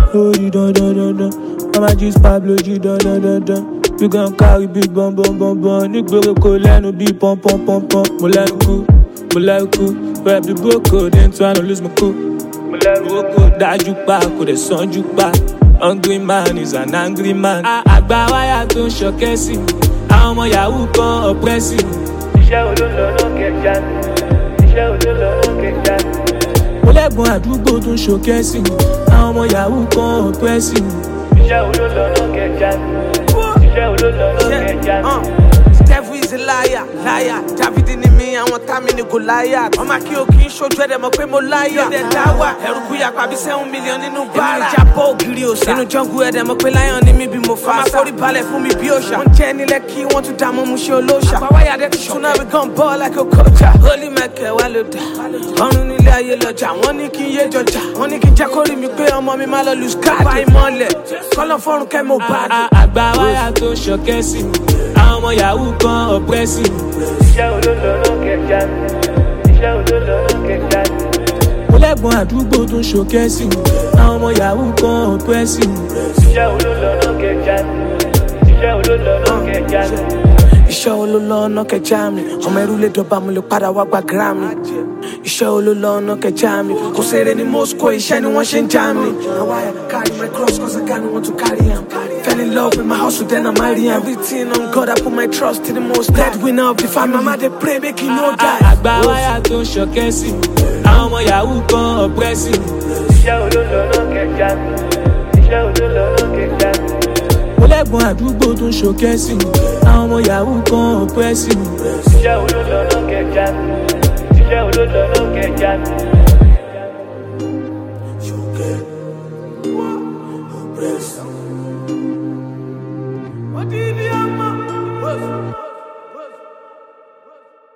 Oh, you dun. I'ma just Pablo, you dun. We gon' carry big bum. Nígboro kò lẹ́nu bí pom. Mo lẹ́nu kú. Rap the boko, then tryna lose my cool. Mo lẹ́nu kú. Dájú pa, kò dẹ̀ sanjú pa. Hungry man is an angry man. Àgbà wáyà tó ń ṣọ̀kẹ́ sí mi. Àwọn ọmọ yahoo kan ọ̀pẹ́sì mi. Iṣẹ́ olólọ́nà kẹjà ni. Mo lẹ́gbọ̀n àdúgbò tó ń ṣọ̀kẹ́ sí mi. Àwọn ọmọ yahoo kan ọ̀pẹ́sì mi. Iṣẹ́ olólọ́nà kẹjà ni. Devil is a liar. David ni mi, àwọn tàmí ni Goliath. Ọmọ kí o kì í ṣojú ẹ̀dẹ̀ mọ̀ pé mo láyà. Ẹ̀dẹ̀ dáwà, ẹ̀rù kúyà pàbí 7 million nínú bára. Èmi jábọ̀ ògiri òsà. Inú jungle ẹ̀dẹ̀ mọ̀ pé lion ni mi bí mo fa. Ọmọ forí balẹ̀ fún mi bí òòṣà. Wọ́n jẹ́ nílẹ̀ kí wọ́n tún dá mọ́ mu ṣe olóòṣà. Àbáwáyà dẹ́ ti ṣúná we gon ball like a coacher. Holy Michael wà ló dà. Ọ̀run nílé ayé lọ́jà. Wọ́n ní kí n yé jọjà. Wọ́n ní kí n jẹ́ kó rí mi pé ọmọ mi má lọ lose card. Bá ìmọ̀lẹ̀, kọ́lọ́ fọ́run kẹ́ mo bá dùn. Àgbà wáyà tó ń ṣọ̀kẹ́ sí mi. Àwọn ọmọ yahoo kan ọ̀pẹ́sì mi. Iṣẹ́ olólọ́nà kẹjà ni. Mo lẹ́gbọ̀n àdúgbò tó ń ṣọ̀kẹ́ sí mi. Àwọn ọmọ yahoo kan ọ̀pẹ́sì mi. Iṣẹ́ olólọ́nà kẹjà ni. Iṣẹ́ olólọ́nà kẹjà mi. Ọmọ ẹrú lè dọ̀bà mo lè padà wá gba Grammy. Iṣẹ́ olólọ́nà kẹjà mi. Kò ṣeré ní Moscow, iṣẹ́ ni wọ́n ṣe ń já mi. Now I carry my cross cause I got no one to carry him. Fell in love with my hustle, then I marry him. Everything on God, I put my trust in the most. Dead winner of the family. Mama, they pray, make him no die. Àgbà wáyà tó ń ṣọ̀kẹ́ sí mi. Àwọn ọmọ yahoo kan ọ̀pẹ́sì mi. Iṣẹ́ olólọ́nà kẹjà ni. Mo lẹ́gbọ̀n àdúgbò tó ń ṣọ̀kẹ́ sí mi. Àwọn ọmọ yahoo kan ọ̀pẹ́sì mi. Iṣẹ́ olólọ́nà kẹjà ni.